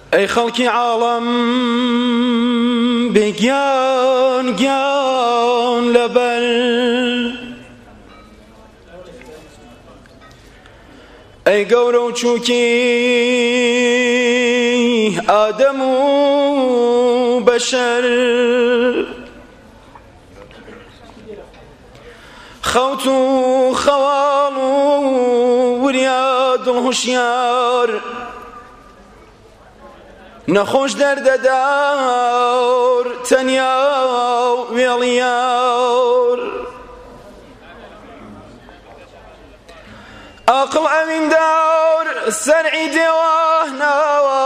ئەی خەڵکی عاڵەم بێگیان گیان لەبەر ئەی گەورە و چووکی ئادەم و بەشەر خەوت و خەواڵ و وریا دڵهوشیار نەخۆش دەردەدار تەنیا وێڵیار عاقڵ ئەویندار سەرعی دێواناوە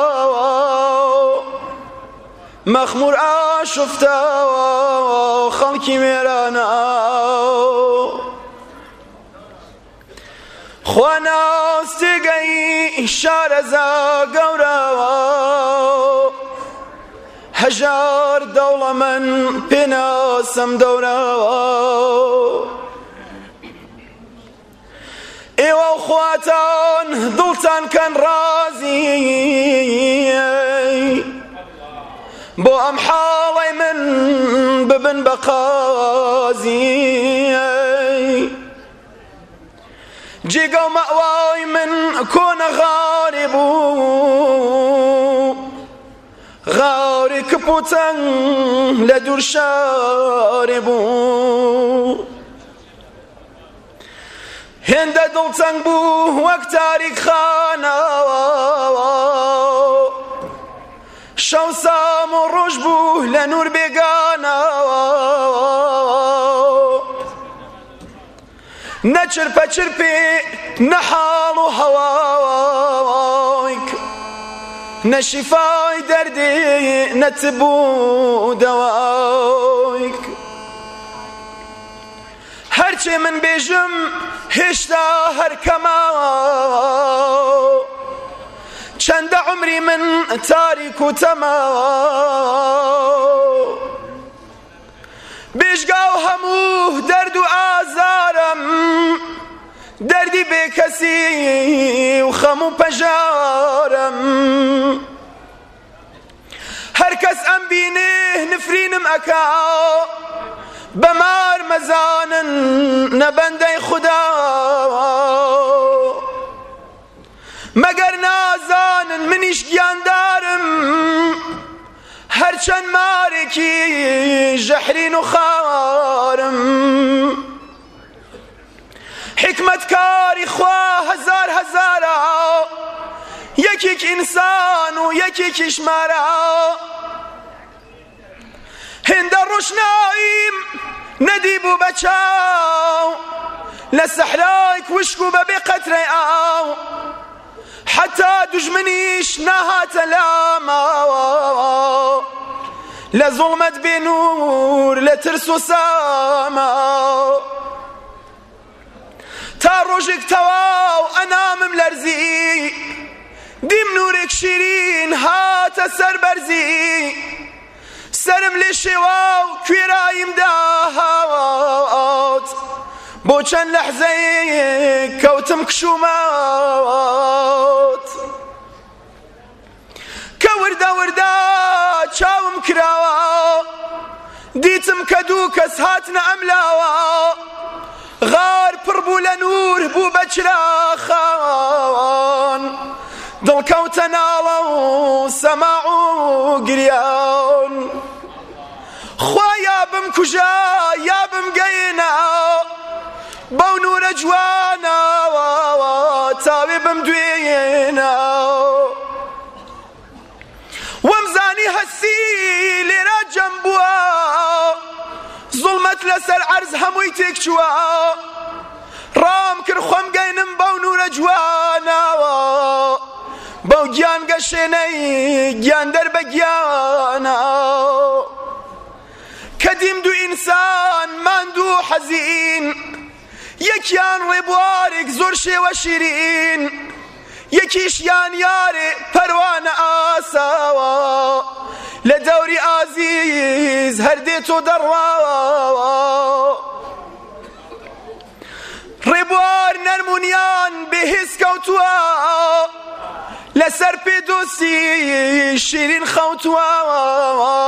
مەخموور ئاشفتاوە خەڵکی وێرانە خوا ناستێگەی شارەزا گەوراوە هەژار دەوڵەمەند پێناسەم دەوراوە ئێوە و خواتان دڵتان کەن ڕازی بۆ ئەم حاڵەی من ببن بە قازی جێگە و مەوای من کۆنە غاری بوو غاری کپ و تەنگ لە دوور شاری بوو هێندە دڵتەنگ بوو وەک تاریک خانەوە شەو سام و ڕۆژ بوو لە نور بێگانەوە نەچرپە چرپێ نەحاڵ و هەوایک نەشیفای دەردێ نەتبوو دەوایک هەرچێ من بێژم هێشتا هەرکەما چەندە عمری من تاریک و تەما بێژگا و هەموو دەرد و ئازارم دەردی بێکەسی و خەم و پەژارم هەر کەس ئەم بینێ نفرینم ئەکا بەمار مەزانن نەبەندەی خودا مەگەر نازانن منیش گیاندارم هەرچەند مارێکی ژەحرین و خارم حکمەتکاری خوا هەزار هەزارە یەکێک ئینسان و یەکێکیش مارە هێندە ڕۆشناییم نەدی بوو بە چاو لە سەحرای کوشک و بەبێ قەترەی ئاو حتا دوژمنیش نەهاتە لاماوە لە زوڵمەت بێ نور لە ترس و ساما تا ڕۆژێک تەواو ئەنامم لەرزی دیم نورێک شیرین هاتە سەر بەرزی سرم لێ شێوا و کوێراییم داهات بۆ چەند لەحزەیەک کەوتم کشومات کە وردە وردە چاوم کراوە دیتم کە دوو کەس هاتنە ئەم لاوە غار پڕ بوو لە نور بوو بە چراخان دڵکەوتە ناڵە و سەماع و گریان خوا یا بمکوژە یا بمگەیەنە بەو نورە جوانەوە تاوێ بمدوێنە وەمزانی هەستی لێرە جەم بووە زوڵمەت لەسەر عەرز هەمووی تێک چووە ڕام کرد خۆم گەینم بەو نورە جوانەوە بەو گیان گەشێنەی گیان دەربە گیانە کە دیم دوو ئینسان ماندوو حەزین یەکیان ڕێبوارێک زۆر شێوە شیرین یەکیشیان یارێ پەروانە ئاساوە لە دەوری ئازیز هەردێت و دەڕواوە ڕێبوار نەرمونیان بێهێز کەوتووە لسر پێدۆسی شیرین خەوتوە